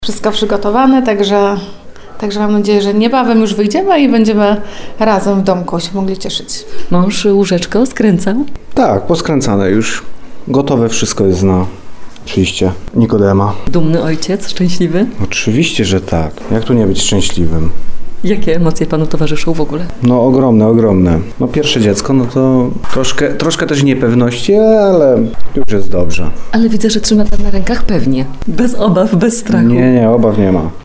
Wszystko przygotowane, także mam nadzieję, że niebawem już wyjdziemy i będziemy razem w domku się mogli cieszyć. Mąż łóżeczko skręcał? Tak, poskręcane już. Gotowe wszystko jest na przyjście Nikodema. Dumny ojciec, szczęśliwy? Oczywiście, że tak. Jak tu nie być szczęśliwym? Jakie emocje panu towarzyszą w ogóle? No ogromne. No pierwsze dziecko, no to troszkę też niepewności, ale już jest dobrze. Ale widzę, że trzyma pan na rękach pewnie. Bez obaw, bez strachu. Nie, obaw nie ma.